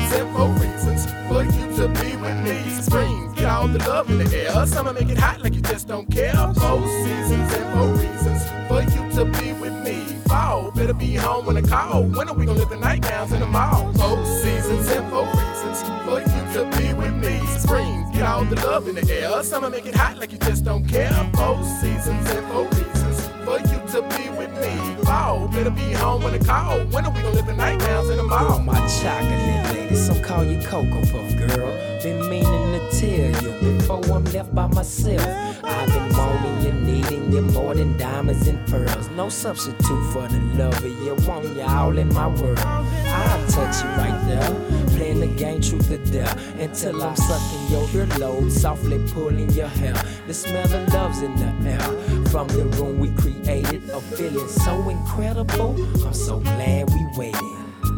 seasons and 4 reasons for you to be with me. Spring, get all the love in the air. Summer, make it hot like you just don't care. 4 seasons and 4 reasons for you to be with me. Fall, better be home when I call. When are we gonna live the nightgowns in the mall? 4 seasons and 4 reasons for you to be with me. Spring, get all the love in the air. Summer, make it hot like you just don't care. 4 seasons and 4 reasons for you to be with me. Fall, better be home when I call. When are we gonna live the nightgowns in the mall? You're my chocolate lady, so call you Cocoa Puff, girl. Been meaning to tell you before I'm left by myself. I've been wanting you, needing you more than diamonds and pearls. No substitute for the love of you, want you all in my world. I'll touch you right there, playing the game truth or dare, until I'm sucking your earlobe, softly pulling your hair. The smell of love's in the air, from the room we created, a feeling so incredible. I'm so glad we waited.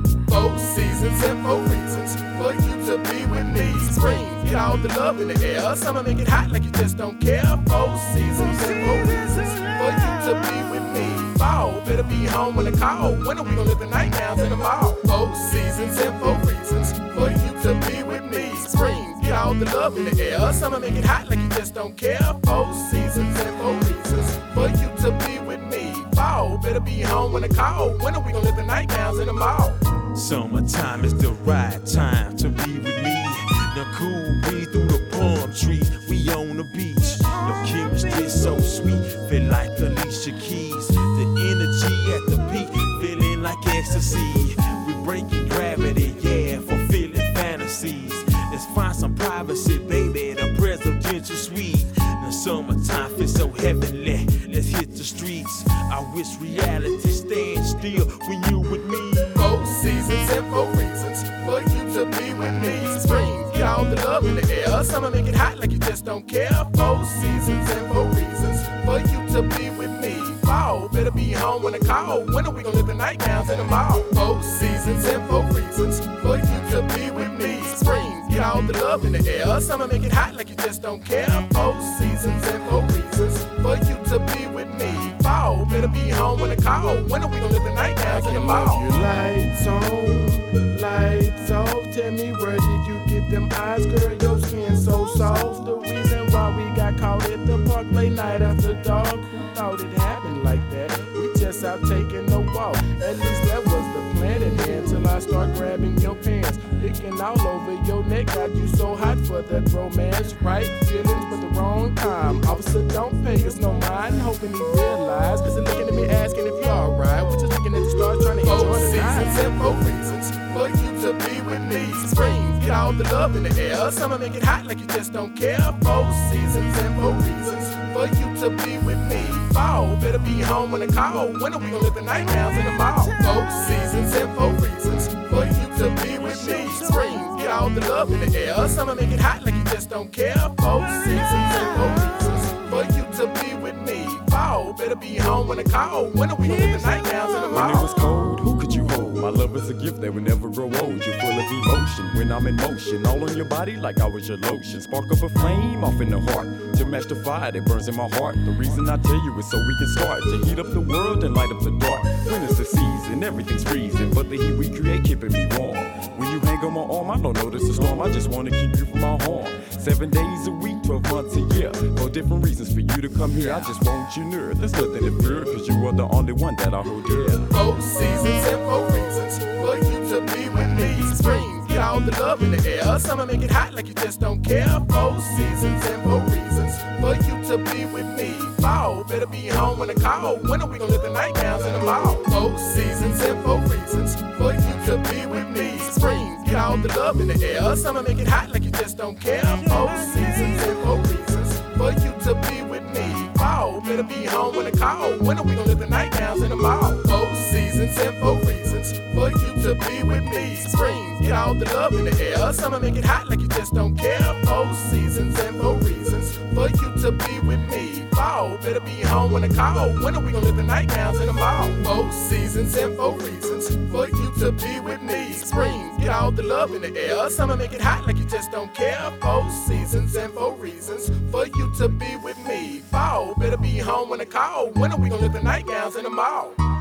4 seasons and 4 reasons for you to be with me. Spring, get all the love in the air. Summer, make it hot like you just don't care. 4 seasons and 4 reasons for you to be with me. Fall, better be home when I call. When are we gonna live the nightgowns in the mall? 4 seasons and 4 reasons for you to be with me. Spring, get all the love in the air. Summer, make it hot like you just don't care. 4 seasons and 4 reasons for you to be with me. Fall, better be home when I call. When are we gonna live the nightgowns in the mall? Summertime is the right time to be with me. Now cool breeze through the palm tree, we on the beach. The chemistry so sweet, feel like Alicia Keys. The energy at the peak, feeling like ecstasy. We breaking gravity, yeah, fulfilling fantasies. Let's find some privacy, baby, the presidential suite. The summertime feels so heavenly, let's hit the streets. I wish reality stand still when you with me. 4 seasons and 4 reasons for you to be with me. Spring, get all the love in the air. Summer, make it hot like you just don't care. 4 seasons and 4 reasons for you to be with me. Fall, better be home when I call. When are we gonna live the nightgowns in the mall? 4 seasons and 4 reasons for you to be with me. Spring, get all the love in the air. Summer, make it hot like you just don't care. 4 seasons and 4 reasons for you to be with me. Fall, better be home when I call. When are we gonna live the nightgowns in the mall? Your lights on, lights off. Tell me, where did you get them eyes, girl? Your skin so soft. The reason why we got caught at the park late night after dark. Who thought it happened like that? We just out taking a walk. At least that was the plan. And then till I start grabbing your pants, picking all over your neck. Got you so hot for that romance, right? Feelings but the wrong time. Officer, don't pay us no mind. Hoping he realize. Cause they're looking at me asking if you alright. We just looking at the stars trying to enjoy 4 the seasons night. and 4 reasons for you to be with me. Spring, get all the love in the air. Summer, make it hot like you just don't care. 4 seasons and 4 reasons for you to be with me. Fall, better be home when I call. When are we gonna live the nightgowns in the mall? 4 seasons and 4 reasons for you to be with me. Spring, get all the love in the air. Summer, make it hot like you just don't care. 4 seasons and 4 reasons for you to be with me. Fall, better be home when I call. When are we gonna live the nightgowns in the When it mall? was cold, who could you hold? My love is a gift that will never grow old. You're full of emotion when I'm in motion. All on your body like I was your lotion. Spark up a flame off in the heart to match the fire that burns in my heart. The reason I tell you is so we can start to heat up the world and light up the dark. When it's the season, everything's freezing, but the heat we create keeping me warm. When you hang on my arm, I don't notice a storm. I just wanna keep you from my harm. 7 days a week, 12 months a year. For different reasons for you to come here, I just want you near. There's nothing to fear, cause you are the only one that I hold dear. 4 seasons and 4 reasons for you to be with me. Spring, get all the love in the air. Summer, make it hot like you just don't care. 4 seasons and 4 reasons for you to be with me. Fall, better be home when I call. When are we gonna live the nightgowns in the mall? 4 seasons and 4 reasons for you to be with me. Spring, get all the love in the air. Summer, make it hot like you just don't care. 4 seasons and 4 reasons for you to be with me. Fall, better be home when I call. When are we gonna live the nightgowns in the mall? 4 seasons and 4 reasons for you to be with me. Spring, get all the love in the air. Summer, make it hot like you just don't care. 4 seasons and 4 reasons for you to be with me. Fall, better be home when I call. When are we gonna live the nightgowns in the mall? 4 seasons and 4 reasons for you to be with me. Spring, get all the love in the air. Summer, make it hot like you just don't care. 4 seasons and 4 reasons for you to be with me. Fall, better be home when I call. When are we gonna live the nightgowns in the mall?